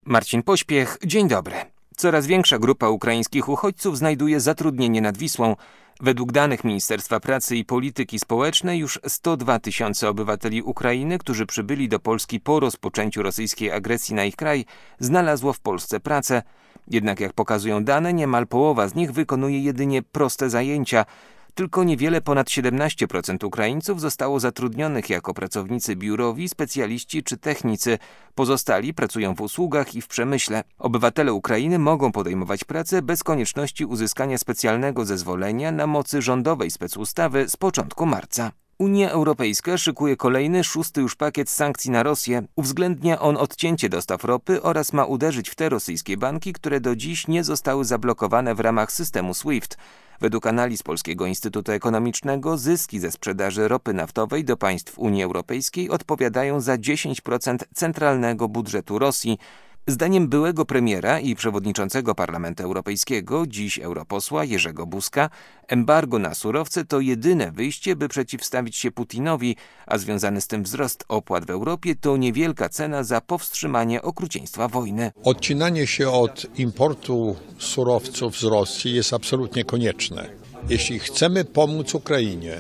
Marcin Pośpiech, dzień dobry. Coraz większa grupa ukraińskich uchodźców znajduje zatrudnienie nad Wisłą. Według danych Ministerstwa Pracy i Polityki Społecznej już 102 tysiące obywateli Ukrainy, którzy przybyli do Polski po rozpoczęciu rosyjskiej agresji na ich kraj, znalazło w Polsce pracę. Jednak jak pokazują dane, niemal połowa z nich wykonuje jedynie proste zajęcia. Tylko niewiele ponad 17% Ukraińców zostało zatrudnionych jako pracownicy biurowi, specjaliści czy technicy. Pozostali pracują w usługach i w przemyśle. Obywatele Ukrainy mogą podejmować pracę bez konieczności uzyskania specjalnego zezwolenia na mocy rządowej specustawy z początku marca. Unia Europejska szykuje kolejny, 6. już pakiet sankcji na Rosję. Uwzględnia on odcięcie dostaw ropy oraz ma uderzyć w te rosyjskie banki, które do dziś nie zostały zablokowane w ramach systemu SWIFT. Według analiz Polskiego Instytutu Ekonomicznego zyski ze sprzedaży ropy naftowej do państw Unii Europejskiej odpowiadają za 10% centralnego budżetu Rosji. Zdaniem byłego premiera i przewodniczącego Parlamentu Europejskiego, dziś europosła Jerzego Buzka, embargo na surowce to jedyne wyjście, by przeciwstawić się Putinowi, a związany z tym wzrost opłat w Europie to niewielka cena za powstrzymanie okrucieństwa wojny. Odcinanie się od importu surowców z Rosji jest absolutnie konieczne. Jeśli chcemy pomóc Ukrainie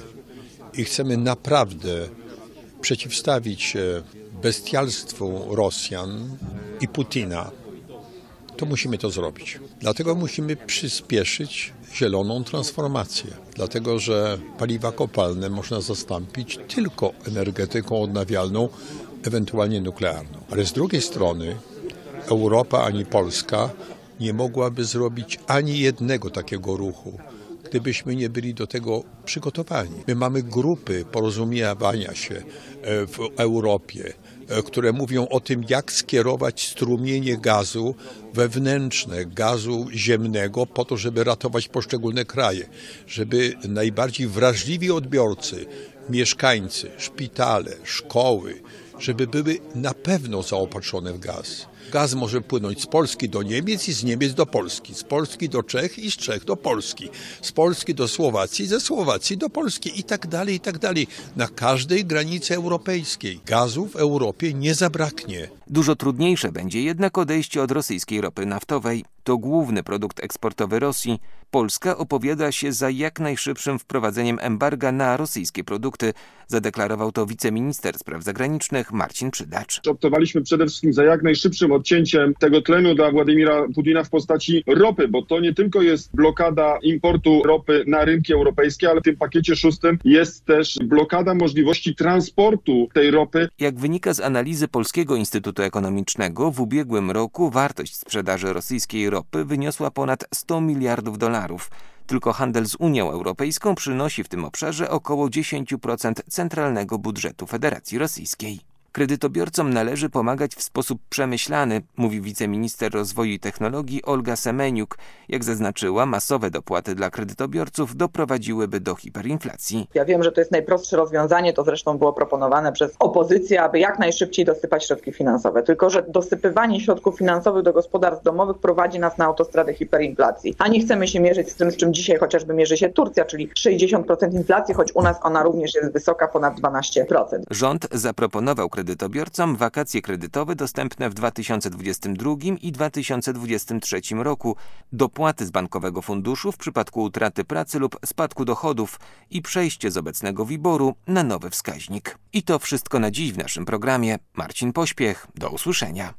i chcemy naprawdę przeciwstawić się bestialstwu Rosjan i Putina, to musimy to zrobić. Dlatego musimy przyspieszyć zieloną transformację. Dlatego, że paliwa kopalne można zastąpić tylko energetyką odnawialną, ewentualnie nuklearną. Ale z drugiej strony Europa ani Polska nie mogłaby zrobić ani jednego takiego ruchu, gdybyśmy nie byli do tego przygotowani. My mamy grupy porozumiewania się w Europie, które mówią o tym, jak skierować strumienie gazu wewnętrzne, gazu ziemnego po to, żeby ratować poszczególne kraje, żeby najbardziej wrażliwi odbiorcy, mieszkańcy, szpitale, szkoły, żeby były na pewno zaopatrzone w gaz. Gaz może płynąć z Polski do Niemiec i z Niemiec do Polski, z Polski do Czech i z Czech do Polski, z Polski do Słowacji, ze Słowacji do Polski i tak dalej, i tak dalej. Na każdej granicy europejskiej gazu w Europie nie zabraknie. Dużo trudniejsze będzie jednak odejście od rosyjskiej ropy naftowej. To główny produkt eksportowy Rosji. Polska opowiada się za jak najszybszym wprowadzeniem embarga na rosyjskie produkty. Zadeklarował to wiceminister spraw zagranicznych Marcin Przydacz. Optowaliśmy przede wszystkim za jak najszybszym odcięciem tego tlenu dla Władimira Putina w postaci ropy, bo to nie tylko jest blokada importu ropy na rynki europejskie, ale w tym pakiecie 6 jest też blokada możliwości transportu tej ropy. Jak wynika z analizy Polskiego Instytutu Ekonomicznego, w ubiegłym roku wartość sprzedaży rosyjskiej ropy wyniosła ponad $100 miliardów. Tylko handel z Unią Europejską przynosi w tym obszarze około 10% centralnego budżetu Federacji Rosyjskiej. Kredytobiorcom należy pomagać w sposób przemyślany, mówi wiceminister rozwoju i technologii Olga Semeniuk. Jak zaznaczyła, masowe dopłaty dla kredytobiorców doprowadziłyby do hiperinflacji. Ja wiem, że to jest najprostsze rozwiązanie, to zresztą było proponowane przez opozycję, aby jak najszybciej dosypać środki finansowe. Tylko że dosypywanie środków finansowych do gospodarstw domowych prowadzi nas na autostradę hiperinflacji. A nie chcemy się mierzyć z tym, z czym dzisiaj chociażby mierzy się Turcja, czyli 60% inflacji, choć u nas ona również jest wysoka, ponad 12%. Rząd zaproponował kredytobiorcom wakacje kredytowe dostępne w 2022 i 2023 roku, dopłaty z bankowego funduszu w przypadku utraty pracy lub spadku dochodów i przejście z obecnego WIBOR-u na nowy wskaźnik. I to wszystko na dziś w naszym programie. Marcin Pośpiech, do usłyszenia.